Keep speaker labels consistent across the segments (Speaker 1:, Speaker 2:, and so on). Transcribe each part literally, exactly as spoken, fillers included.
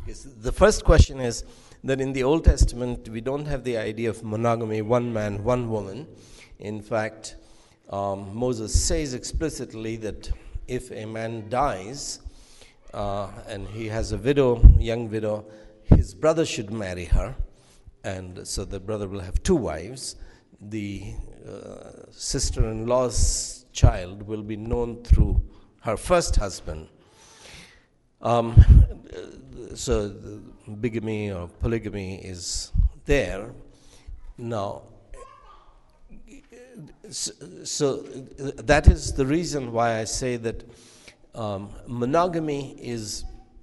Speaker 1: Yes, the first question is that in the Old Testament, we don't have the idea of monogamy, one man, one woman. In fact, um, Moses says explicitly that if a man dies uh, and he has a widow, young widow, his brother should marry her, and so the brother will have two wives. The uh, sister-in-law's child will be known through her first husband. Um, so the bigamy or polygamy is there. Now, so, so that is the reason why I say that um, monogamy is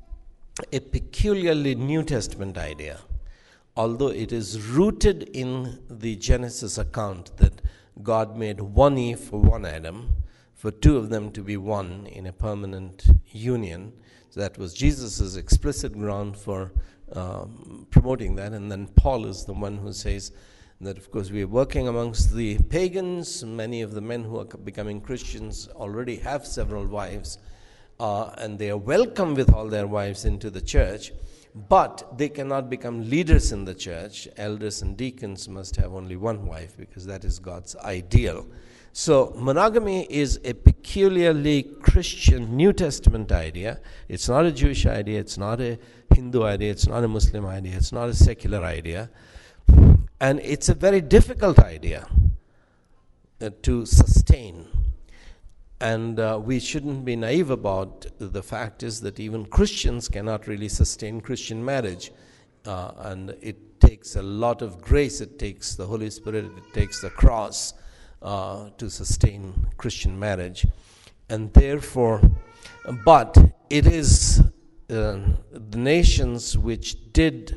Speaker 1: a peculiarly New Testament idea, although it is rooted in the Genesis account that God made one Eve for one Adam, for two of them to be one in a permanent union. So that was Jesus' explicit ground for um, promoting that. And then Paul is the one who says that, of course, we are working amongst the pagans. Many of the men who are becoming Christians already have several wives, uh, and they are welcome with all their wives into the church, but they cannot become leaders in the church. Elders and deacons must have only one wife because that is God's ideal. So monogamy is a peculiarly Christian New Testament idea. It's not a Jewish idea, it's not a Hindu idea, it's not a Muslim idea, it's not a secular idea. And it's a very difficult idea uh, to sustain. And uh, we shouldn't be naive about the fact is that even Christians cannot really sustain Christian marriage. Uh, and it takes a lot of grace, it takes the Holy Spirit, it takes the cross Uh, to sustain Christian marriage. And therefore, but it is uh, the nations which did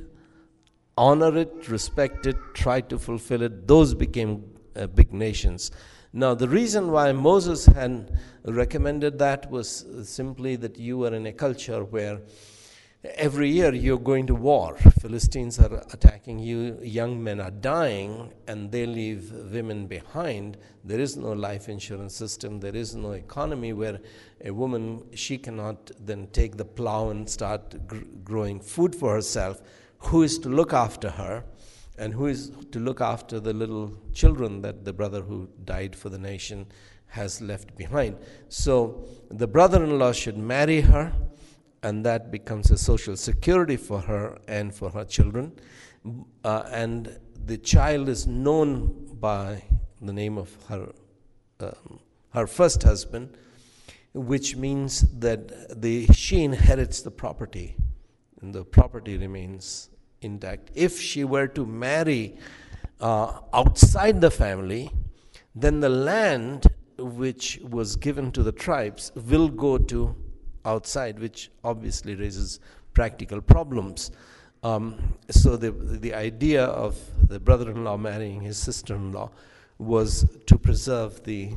Speaker 1: honor it, respect it, try to fulfill it, those became uh, big nations. Now, the reason why Moses had recommended that was simply that you were in a culture where every year you're going to war. Philistines are attacking you, young men are dying, and they leave women behind. There is no life insurance system. There is no economy where a woman, she cannot then take the plow and start gr- growing food for herself. Who is to look after her? And who is to look after the little children that the brother who died for the nation has left behind? So the brother-in-law should marry her, and that becomes a social security for her and for her children. Uh, and the child is known by the name of her um, her first husband, which means that the she inherits the property, and the property remains intact. If she were to marry uh, outside the family, then the land which was given to the tribes will go to outside, which obviously raises practical problems. Um, so the the idea of the brother-in-law marrying his sister-in-law was to preserve the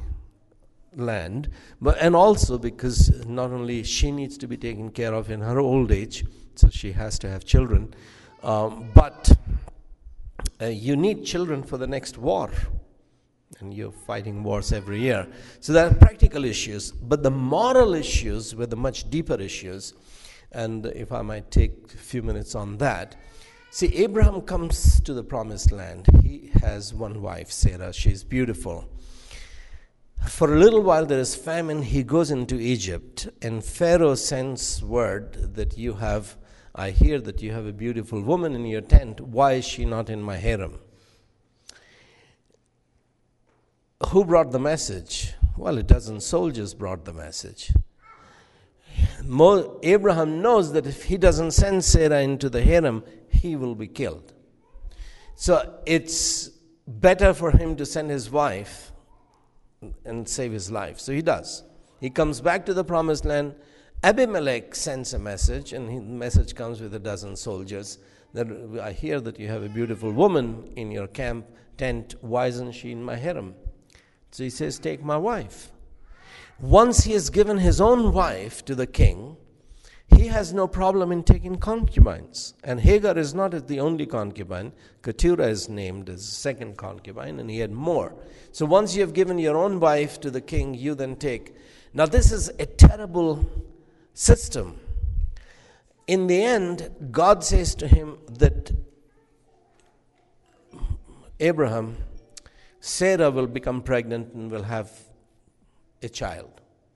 Speaker 1: land, but and also because not only she needs to be taken care of in her old age, so she has to have children, um, but uh, you need children for the next war. And you're fighting wars every year. So there are practical issues, but the moral issues were the much deeper issues. And if I might take a few minutes on that. See, Abraham comes to the promised land. He has one wife, Sarah. She's beautiful. For a little while there is famine. He goes into Egypt, and Pharaoh sends word that you have, I hear that you have a beautiful woman in your tent. Why is she not in my harem? Who brought the message? Well, a dozen soldiers brought the message. Mo- Abraham knows that if he doesn't send Sarah into the harem, he will be killed. So it's better for him to send his wife and save his life. So he does. He comes back to the promised land. Abimelech sends a message, and the message comes with a dozen soldiers. That I hear that you have a beautiful woman in your camp tent. Why isn't she in my harem? So he says, take my wife. Once he has given his own wife to the king, he has no problem in taking concubines. And Hagar is not the only concubine. Keturah is named as second concubine, and he had more. So once you have given your own wife to the king, you then take. Now this is a terrible system. in the end, God says to him that Abraham, Sarah will become pregnant and will have a child.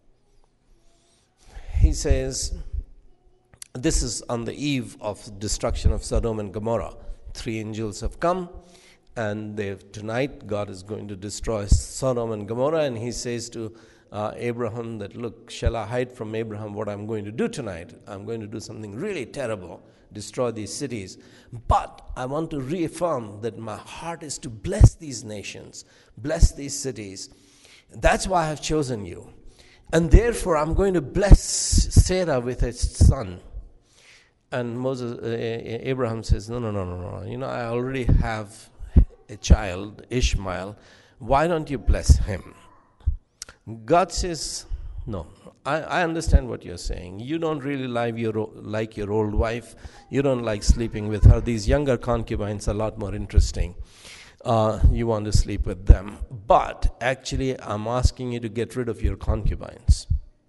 Speaker 1: He says, this is on the eve of destruction of Sodom and Gomorrah. Three angels have come, and they've, tonight God is going to destroy Sodom and Gomorrah, and he says to uh, Abraham that, look, shall I hide from Abraham what I'm going to do tonight? I'm going to do something really terrible, destroy these cities. But I want to reaffirm that my heart is to bless these nations, bless these cities. That's why I have chosen you. And therefore I'm going to bless Sarah with a son. And Moses, uh, Abraham says, no, no, no, no, no. You know, I already have a child, Ishmael. Why don't you bless him? God says, no, I, I understand what you're saying. You don't really like your, like your old wife. You don't like sleeping with her. These younger concubines are a lot more interesting. Uh, you want to sleep with them. But actually, I'm asking you to get rid of your concubines.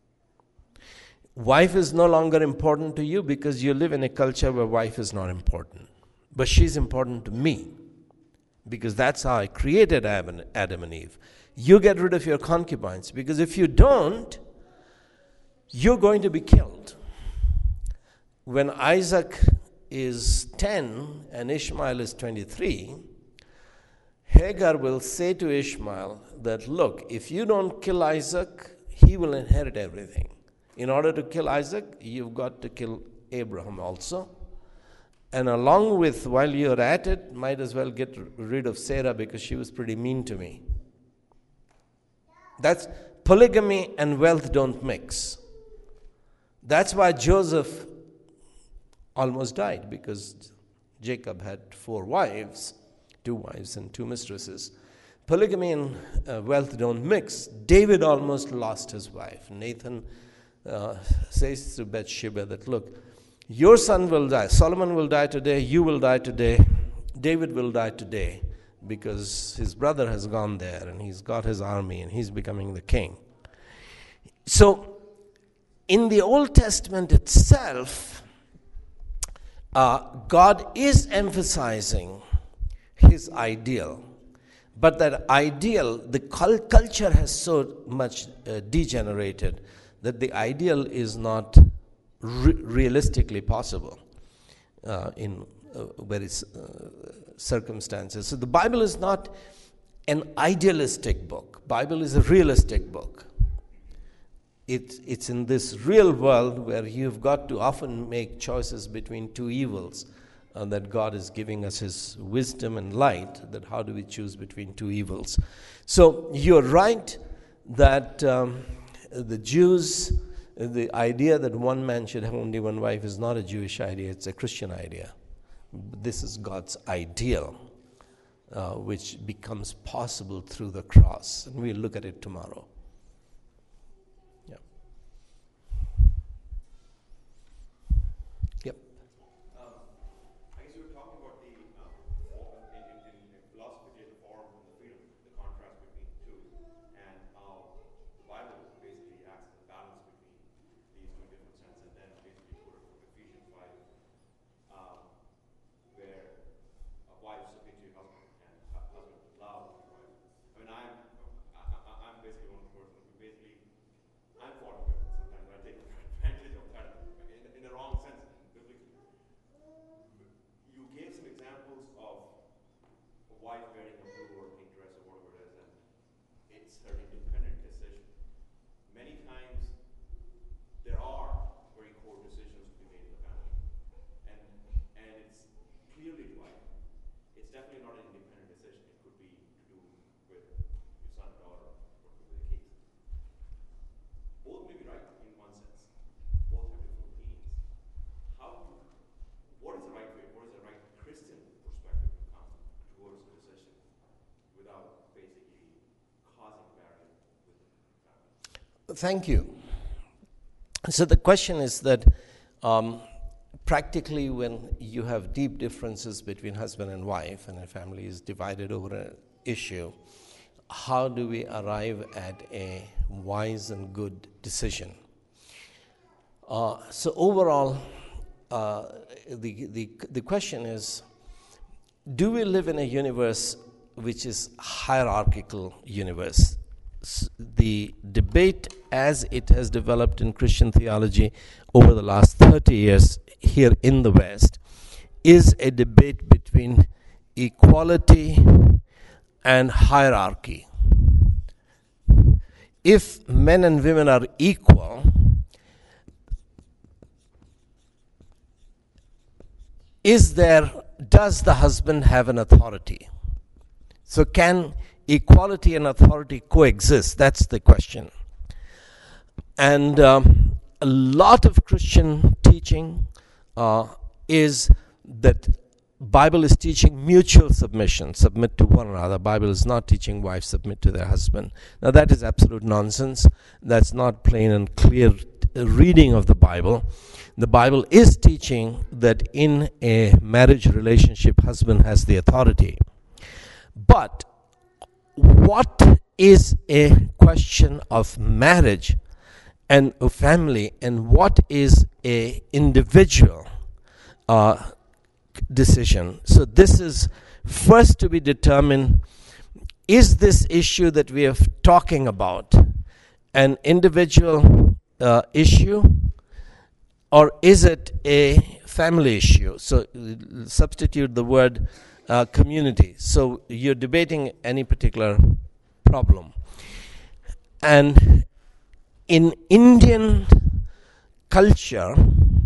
Speaker 1: Wife is no longer important to you because you live in a culture where wife is not important. But she's important to me because that's how I created Adam and Eve. You get rid of your concubines because if you don't, you're going to be killed. When Isaac is ten and Ishmael is twenty-three, Hagar will say to Ishmael that, look, if you don't kill Isaac, he will inherit everything. In order to kill Isaac, you've got to kill Abraham also. And along with, while you're at it, might as well get rid of Sarah because she was pretty mean to me. That's polygamy and wealth don't mix. That's why Joseph almost died, because Jacob had four wives, two wives and two mistresses. Polygamy and uh, wealth don't mix. David almost lost his wife. Nathan uh, says to Bathsheba that, look, your son will die. Solomon will die today. You will die today. David will die today because his brother has gone there and he's got his army and he's becoming the king. So, in the Old Testament itself, uh, God is emphasizing his ideal. But that ideal, the culture has so much uh, degenerated that the ideal is not re- realistically possible uh, in uh, various uh, circumstances. So the Bible is not an idealistic book. Bible is a realistic book. It, it's in this real world where you've got to often make choices between two evils. Uh, that God is giving us his wisdom and light, that how do we choose between two evils. So you're right that um, the Jews, the idea that one man should have only one wife is not a Jewish idea, it's a Christian idea. This is God's ideal, uh, which becomes possible through the cross. And we'll look at it tomorrow. Yeah. Yep. Thank you. So the question is that um, practically when you have deep differences between husband and wife and a family is divided over an issue, how do we arrive at a wise and good decision? Uh, so overall, uh, the, the, the question is, do we live in a universe which is hierarchical universe? S- The debate as it has developed in Christian theology over the last thirty years here in the West is a debate between equality and hierarchy. If men and women are equal, is there, does the husband have an authority? So can equality and authority coexist? That's the question. And um, a lot of Christian teaching uh, is that Bible is teaching mutual submission, submit to one another. Bible is not teaching wives submit to their husband. Now that is absolute nonsense. That's not plain and clear reading of the Bible. The Bible is teaching that in a marriage relationship, husband has the authority. But what is a question of marriage and a family, and what is a individual uh, decision? So this is first to be determined, is this issue that we are talking about an individual uh, issue, or is it a family issue? So uh, substitute the word uh, community. So you're debating any particular problem. And in Indian culture,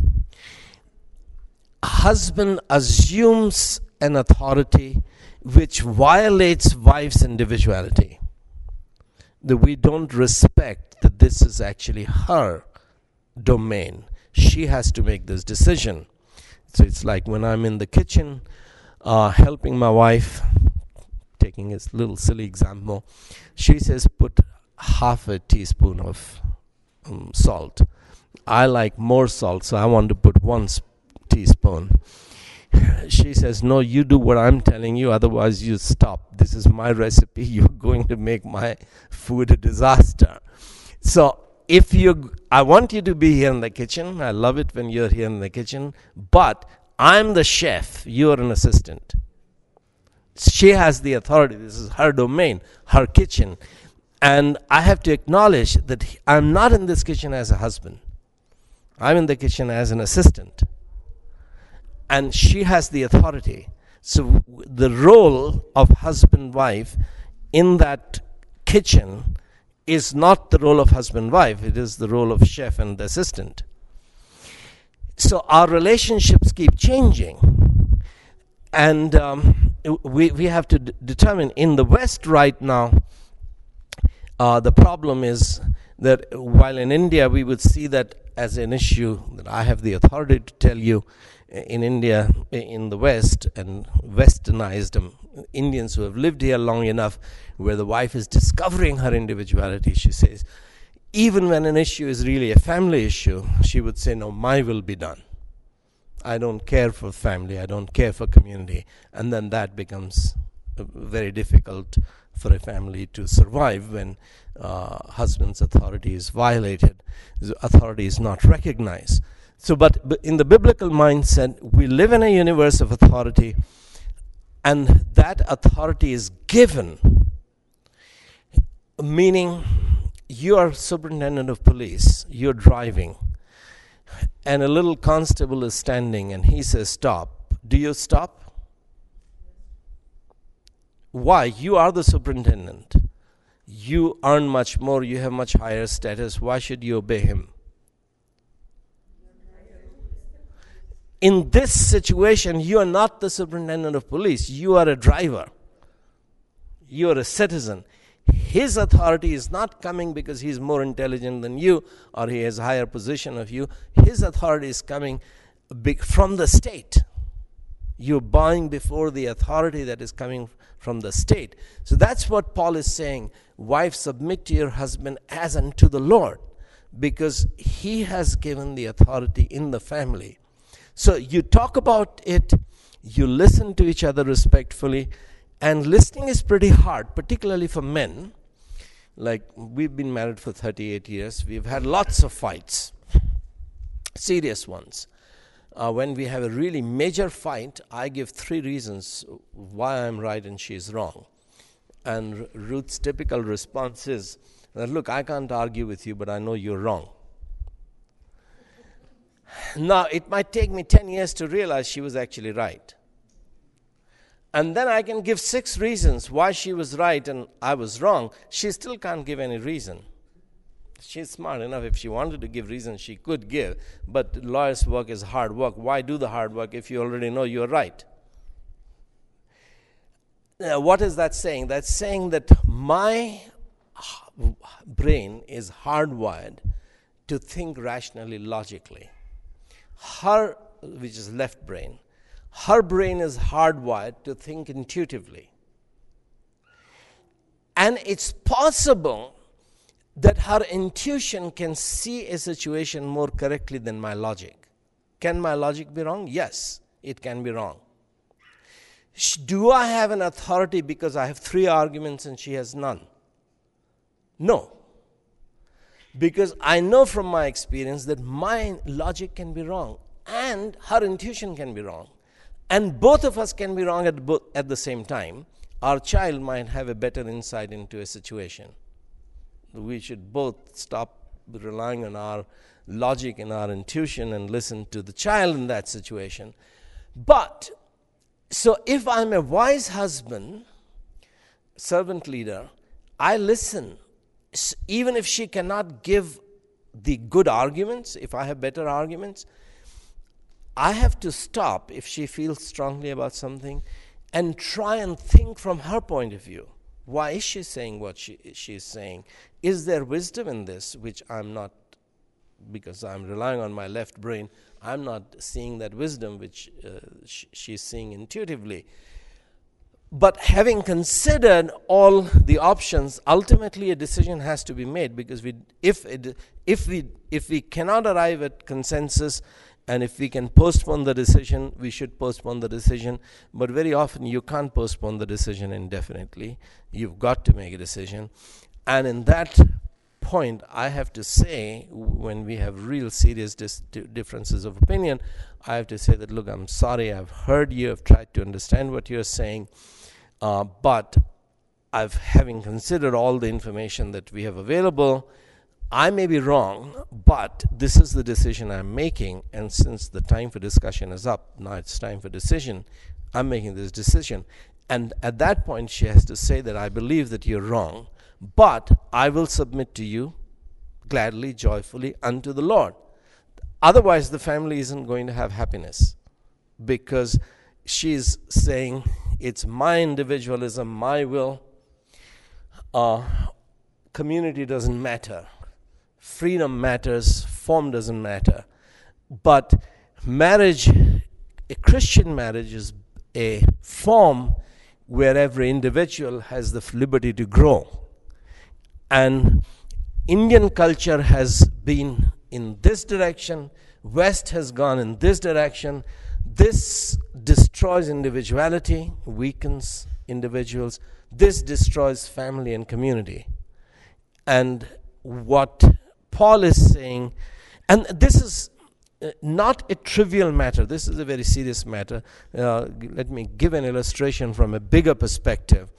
Speaker 1: husband assumes an authority which violates wife's individuality. That we don't respect that this is actually her domain. She has to make this decision. So it's like when I'm in the kitchen uh, helping my wife, taking a little silly example, she says put half a teaspoon of um, salt. I like more salt, so I want to put one sp- teaspoon. She says, no, you do what I'm telling you, otherwise you stop. This is my recipe. You're going to make my food a disaster. So if you, I want you to be here in the kitchen. I love it when you're here in the kitchen. But I'm the chef. You're an assistant. She has the authority. This is her domain, her kitchen. And I have to acknowledge that I'm not in this kitchen as a husband. I'm in the kitchen as an assistant. And she has the authority. So the role of husband-wife in that kitchen is not the role of husband-wife. It is the role of chef and assistant. So our relationships keep changing. And um, we, we have to d- determine, in the West right now, uh, the problem is that while in India we would see that as an issue, that I have the authority to tell you, in India, in the West, and westernized um, Indians who have lived here long enough, where the wife is discovering her individuality, she says, even when an issue is really a family issue, she would say, no, my will be done. I don't care for family, I don't care for community. And then that becomes very difficult for a family to survive when uh, husband's authority is violated, the authority is not recognized. So, but, but in the biblical mindset, we live in a universe of authority, and that authority is given, meaning you are superintendent of police, you're driving, and a little constable is standing, and he says, stop. Do you stop? Why? You are the superintendent. You earn much more, you have much higher status. Why should you obey him? In this situation, you are not the superintendent of police. You are a driver. You are a citizen. His authority is not coming because he's more intelligent than you or he has a higher position of you. His authority is coming from the state. You're bowing before the authority that is coming from the state. So that's what Paul is saying. Wife, submit to your husband as unto the Lord, because he has given the authority in the family. So you talk about it, you listen to each other respectfully, and listening is pretty hard, particularly for men. Like, we've been married for thirty-eight years. We've had lots of fights, serious ones. uh, when we have a really major fight, I give three reasons why I'm right and she's wrong. And Ruth's typical response is, look, I can't argue with you, but I know you're wrong. Now, it might take me ten years to realize she was actually right. And then I can give six reasons why she was right and I was wrong. She still can't give any reason. She's smart enough. If she wanted to give reasons, she could give. But lawyer's work is hard work. Why do the hard work if you already know you're right? Now, what is that saying? That's saying that my brain is hardwired to think rationally, logically. Her, which is left brain, her brain is hardwired to think intuitively. And it's possible that her intuition can see a situation more correctly than my logic. Can my logic be wrong? Yes, it can be wrong. Do I have an authority because I have three arguments and she has none? No. Because I know from my experience that my logic can be wrong and her intuition can be wrong. And both of us can be wrong at, both, at the same time. Our child might have a better insight into a situation. We should both stop relying on our logic and our intuition and listen to the child in that situation. But, so if I'm a wise husband, servant leader, I listen. Even if she cannot give the good arguments, if I have better arguments, I have to stop if she feels strongly about something and try and think from her point of view. Why is she saying what she, she is saying? Is there wisdom in this, which I'm not, because I'm relying on my left brain, I'm not seeing that wisdom which uh, sh- she's seeing intuitively. But having considered all the options, ultimately a decision has to be made, because we, if it, if we if we cannot arrive at consensus, and if we can postpone the decision, we should postpone the decision. But very often you can't postpone the decision indefinitely. You've got to make a decision. And in that point, I have to say, when we have real serious dis- differences of opinion, I have to say that, look, I'm sorry, I've heard you, I've tried to understand what you're saying, uh, but I've having considered all the information that we have available, I may be wrong, but this is the decision I'm making, and since the time for discussion is up, now it's time for decision, I'm making this decision. And at that point, she has to say that I believe that you're wrong, but I will submit to you gladly, joyfully, unto the Lord. Otherwise, the family isn't going to have happiness, because she's saying, it's my individualism, my will, uh, community doesn't matter. Freedom matters, form doesn't matter. But marriage, a Christian marriage, is a form where every individual has the liberty to grow. And Indian culture has been in this direction, West has gone in this direction. This destroys individuality, weakens individuals. This destroys family and community. And what Paul is saying, and this is not a trivial matter, this is a very serious matter. Uh, let me give an illustration from a bigger perspective.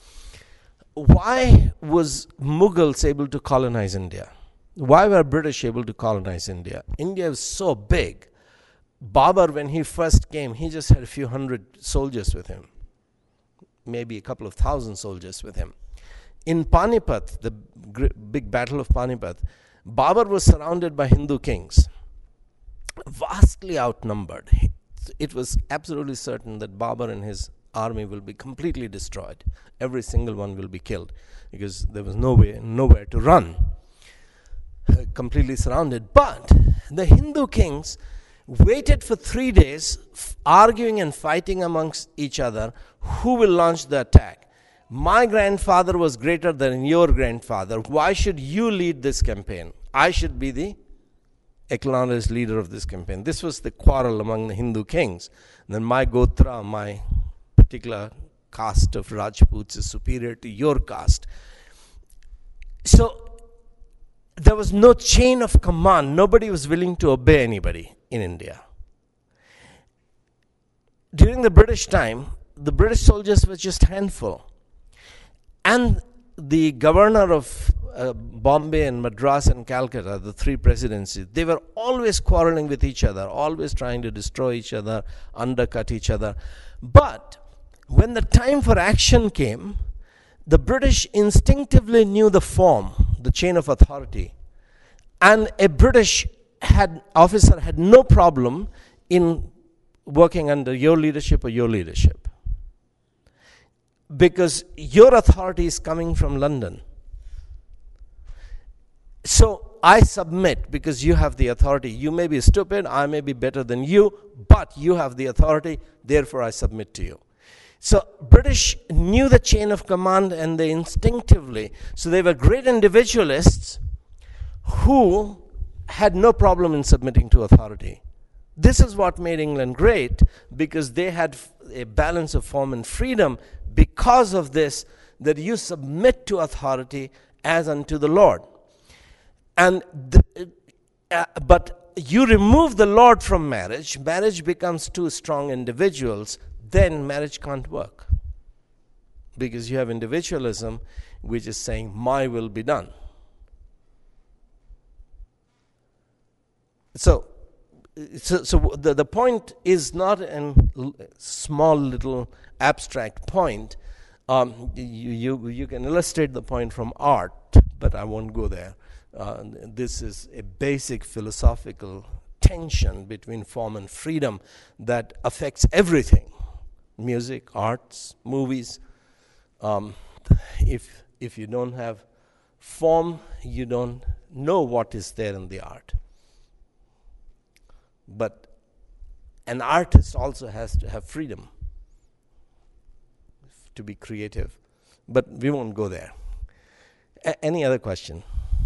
Speaker 1: Why was Mughals able to colonize India? Why were British able to colonize India? India is so big. Babur, when he first came, he just had a few hundred soldiers with him, maybe a couple of thousand soldiers with him. In Panipat, the big battle of Panipat, Babur was surrounded by Hindu kings, vastly outnumbered. It was absolutely certain that Babur and his army will be completely destroyed. Every single one will be killed, because there was no way, nowhere to run. Uh, completely surrounded. But the Hindu kings waited for three days, f- arguing and fighting amongst each other, who will launch the attack. My grandfather was greater than your grandfather. Why should you lead this campaign? I should be the acknowledged leader of this campaign. This was the quarrel among the Hindu kings. And then my Gotra, my particular caste of Rajputs, is superior to your caste. So there was no chain of command. Nobody was willing to obey anybody in India. during the British time, the British soldiers were just a handful. And the governor of uh, Bombay and Madras and Calcutta, the three presidencies, they were always quarreling with each other, always trying to destroy each other, undercut each other. But when the time for action came, the British instinctively knew the form, the chain of authority. And a British had officer had no problem in working under your leadership or your leadership, because your authority is coming from London. So I submit because you have the authority. You may be stupid, I may be better than you, but you have the authority, therefore I submit to you. So British knew the chain of command, and they instinctively, so they were great individualists who had no problem in submitting to authority. This is what made England great, because they had a balance of form and freedom. Because of this, that you submit to authority as unto the Lord. And the, uh, but you remove the Lord from marriage, marriage becomes two strong individuals, then marriage can't work. Because you have individualism, which is saying, my will be done. So, so, so the, the point is not a small little abstract point. Um, you, you, you can illustrate the point from art, but I won't go there. Uh, this is a basic philosophical tension between form and freedom that affects everything. Music, arts, movies. Um, if, if you don't have form, you don't know what is there in the art. But an artist also has to have freedom to be creative. But we won't go there. A- any other question?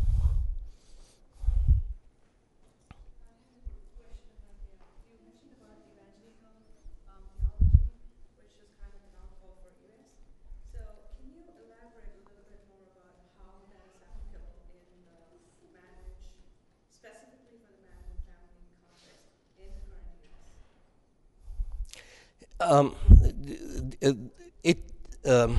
Speaker 1: Um, it um,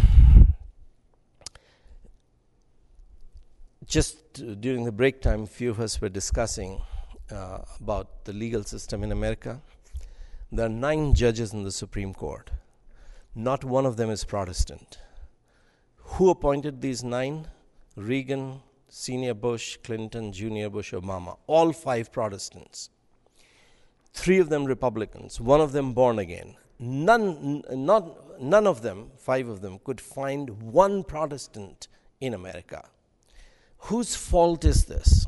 Speaker 1: just during the break time, a few of us were discussing uh, about the legal system in America. There are nine judges in the Supreme Court. Not one of them is Protestant. Who appointed these nine? Reagan, Senior Bush, Clinton, Junior Bush, Obama. All five Protestants. Three of them Republicans. One of them born again. None, not, none of them, five of them, could find one Protestant in America. Whose fault is this?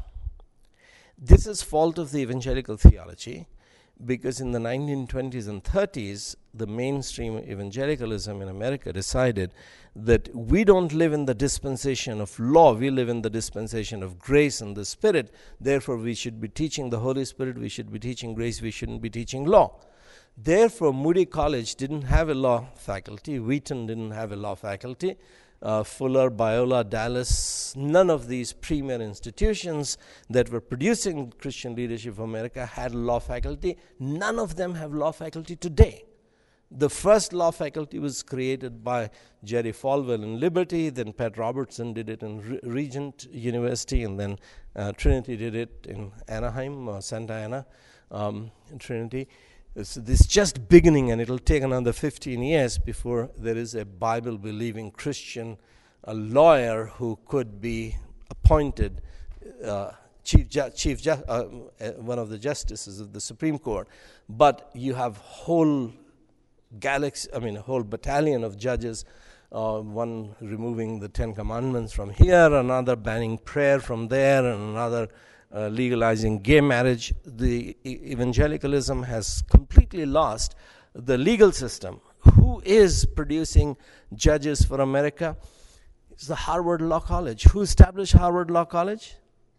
Speaker 1: This is fault of the evangelical theology, because in the nineteen twenties and thirties, the mainstream evangelicalism in America decided that we don't live in the dispensation of law, we live in the dispensation of grace and the Spirit. Therefore, we should be teaching the Holy Spirit, we should be teaching grace, we shouldn't be teaching law. Therefore, Moody College didn't have a law faculty. Wheaton didn't have a law faculty. Uh, Fuller, Biola, Dallas, none of these premier institutions that were producing Christian leadership of America had law faculty. None of them have law faculty today. The first law faculty was created by Jerry Falwell in Liberty, then Pat Robertson did it in Re- Regent University, and then uh, Trinity did it in Anaheim, uh, Santa Ana, um, in Trinity. So this is just beginning, and it'll take another fifteen years before there is a Bible-believing Christian, a lawyer who could be appointed uh, chief, ju- chief ju- uh, one of the justices of the Supreme Court. But you have whole galaxy, I mean, a whole battalion of judges. Uh, one removing the Ten Commandments from here, another banning prayer from there, and another Uh, legalizing gay marriage. The e- evangelicalism has completely lost the legal system. Who is producing judges for America? It's the Harvard Law College. Who established Harvard Law College?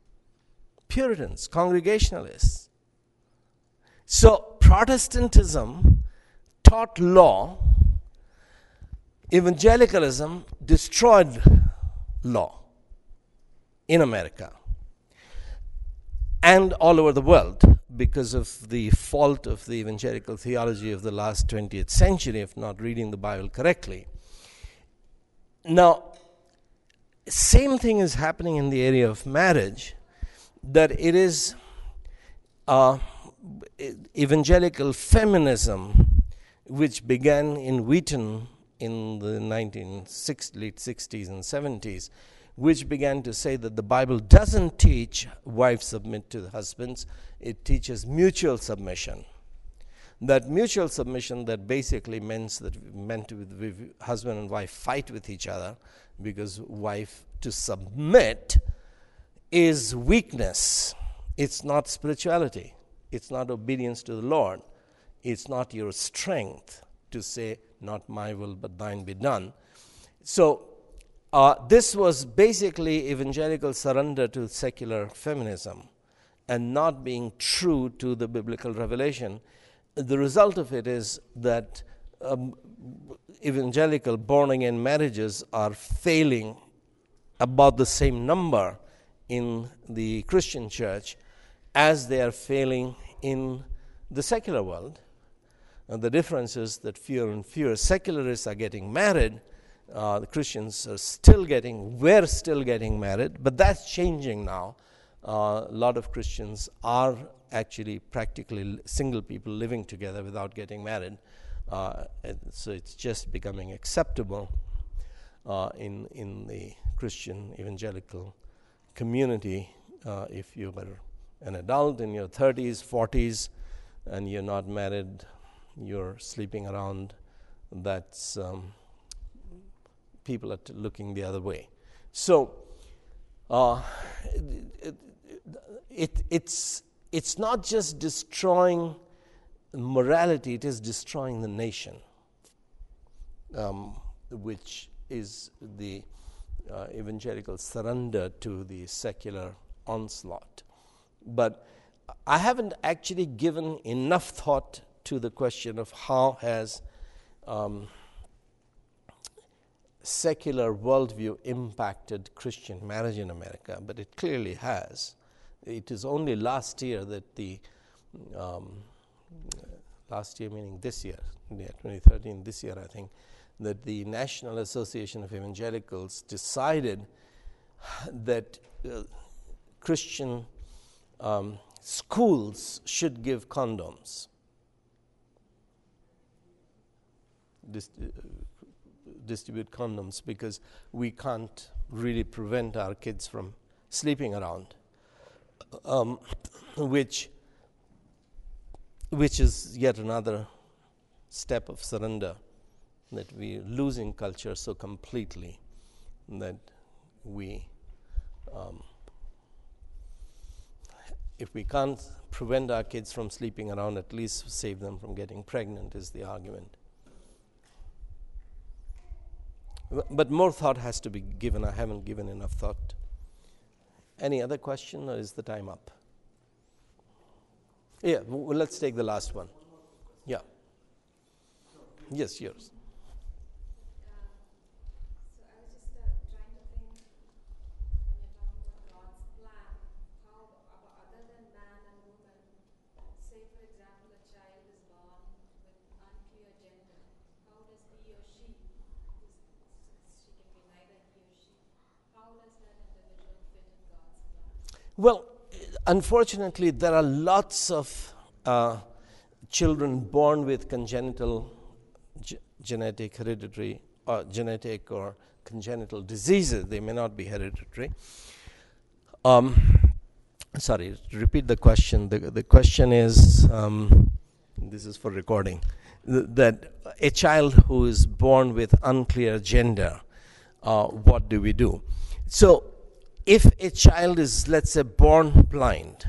Speaker 1: Puritans, Congregationalists. So Protestantism taught law. Evangelicalism destroyed law in America and all over the world. because of the fault of the evangelical theology of the last twentieth century of not reading the Bible correctly. Now, same thing is happening in the area of marriage, that it is uh, evangelical feminism, which began in Wheaton in the nineteen sixties, late sixties and seventies, which began to say that the Bible doesn't teach wives submit to the husbands, it teaches mutual submission. That mutual submission that basically means that meant with husband and wife fight with each other, because wife to submit is weakness. It's not spirituality. It's not obedience to the Lord. It's not your strength to say, not my will but thine be done. So uh, this was basically evangelical surrender to secular feminism and not being true to the biblical revelation. The result of it is that um, evangelical born-again marriages are failing about the same number in the Christian church as they are failing in the secular world. And the difference is that fewer and fewer secularists are getting married. Uh, the Christians are still getting, we're still getting married, but that's changing now. Uh, a lot of Christians are actually practically single people living together without getting married. Uh, so it's just becoming acceptable uh, in in the Christian evangelical community. Uh, if you were an adult in your thirties, forties, and you're not married, you're sleeping around, that's um, people are t- looking the other way. So uh, it, it, it's it's not just destroying morality, it is destroying the nation, um, which is the uh, evangelical surrender to the secular onslaught. But I haven't actually given enough thought to the question of how has um, secular worldview impacted Christian marriage in America, but it clearly has. It is only last year that the, um, last year meaning this year, yeah, twenty thirteen, this year I think, that the National Association of Evangelicals decided that uh, Christian um, schools should give condoms. Dis- uh, distribute condoms because we can't really prevent our kids from sleeping around, um, which which is yet another step of surrender, that we're losing culture so completely that we, um, if we can't prevent our kids from sleeping around, at least save them from getting pregnant is the argument. But more thought has to be given. I haven't given enough thought. Any other question, or is the time up? Yeah, well, let's take the last one. Yeah. Yes, yours. Well, unfortunately, there are lots of uh, children born with congenital, ge- genetic, hereditary, or genetic or congenital diseases. They may not be hereditary. Um, sorry, repeat the question. The, the question is, um, this is for recording, th- that a child who is born with unclear gender, uh, what do we do? So, if a child is, let's say, born blind,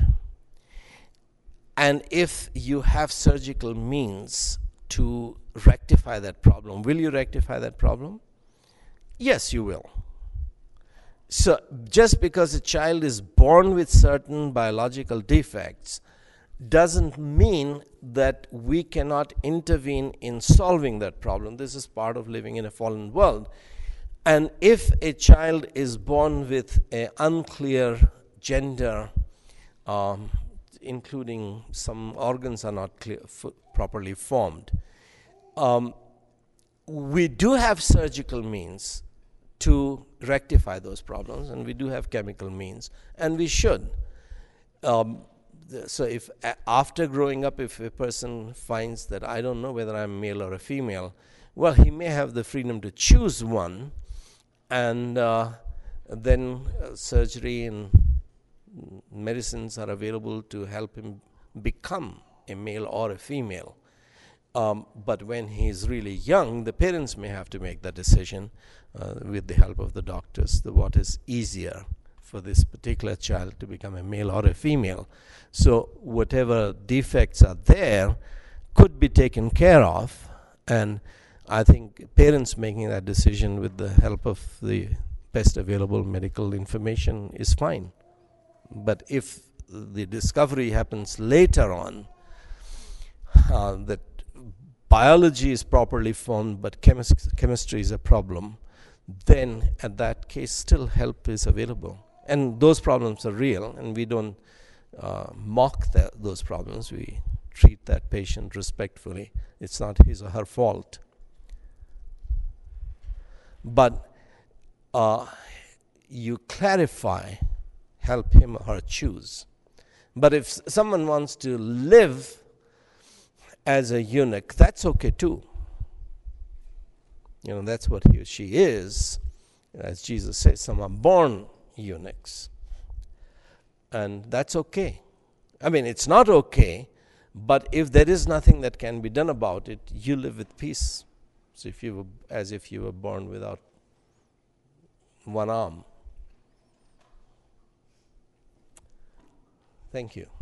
Speaker 1: and if you have surgical means to rectify that problem, will you rectify that problem? Yes, you will. So just because a child is born with certain biological defects doesn't mean that we cannot intervene in solving that problem. This is part of living in a fallen world. And if a child is born with an unclear gender, um, including some organs are not clear, f- properly formed. Um, we do have surgical means to rectify those problems, and we do have chemical means, and we should. Um, so if a- after growing up, if a person finds that I don't know whether I'm male or a female, well, he may have the freedom to choose one, and uh, then uh, surgery and medicines are available to help him become a male or a female. Um, but when he's really young, the parents may have to make that decision uh, with the help of the doctors, the, what is easier for this particular child to become a male or a female. So whatever defects are there could be taken care of, and I think parents making that decision with the help of the best available medical information is fine. But if the discovery happens later on, uh, that biology is properly formed but chemis- chemistry is a problem, then at that case still help is available. And those problems are real, and we don't uh, mock that, those problems. We treat that patient respectfully. It's not his or her fault. But uh, you clarify, help him or her choose. But if someone wants to live as a eunuch, that's okay too. You know, that's what he or she is. As Jesus says, some are born eunuchs. And that's okay. I mean, it's not okay, but if there is nothing that can be done about it, you live with peace. So if you were, as if you were born without one arm. Thank you.